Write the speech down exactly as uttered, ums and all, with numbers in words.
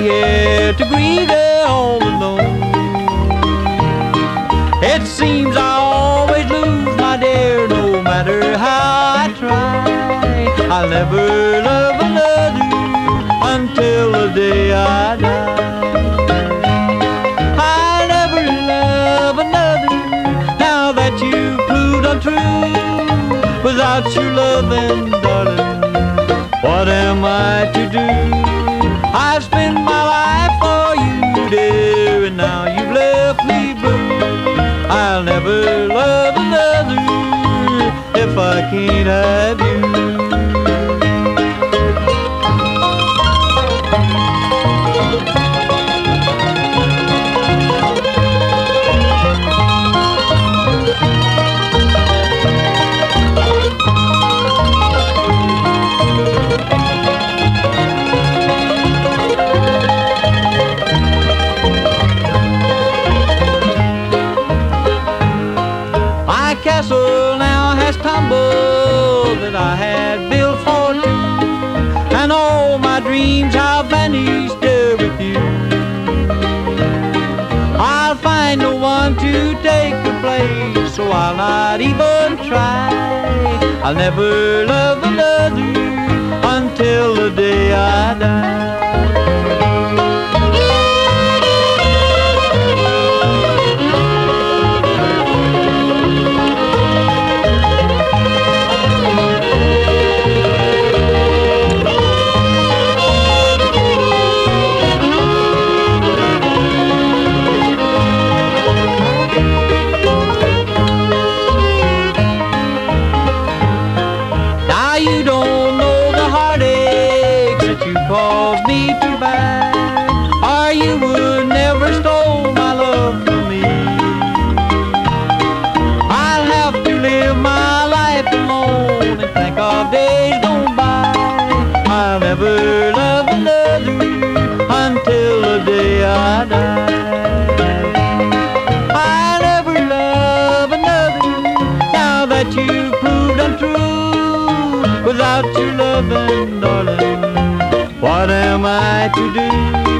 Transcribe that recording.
here to grieve her all alone. It seems I always lose, my dear, no matter how I try. I'll never love another until the day I die. I'll never love another now that you've proved untrue. Without your loving, darling, what am I to do? I've spent my life for you, dear, and now you've left me blue. I'll never love another if I can't have you. My castle now has tumbled that I had built for two, and all my dreams have vanished there with you. I'll find no one to take the place, so I'll not even try. I'll never love another until the day I die. You don't know the heartaches that you caused me to bear, or you would never stole my love from me. I'll have to live my life alone and think of days gone by. I'll never love another until the day I die. I'll never love another now that you've proved untrue. Without your loving, darling, what am I to do?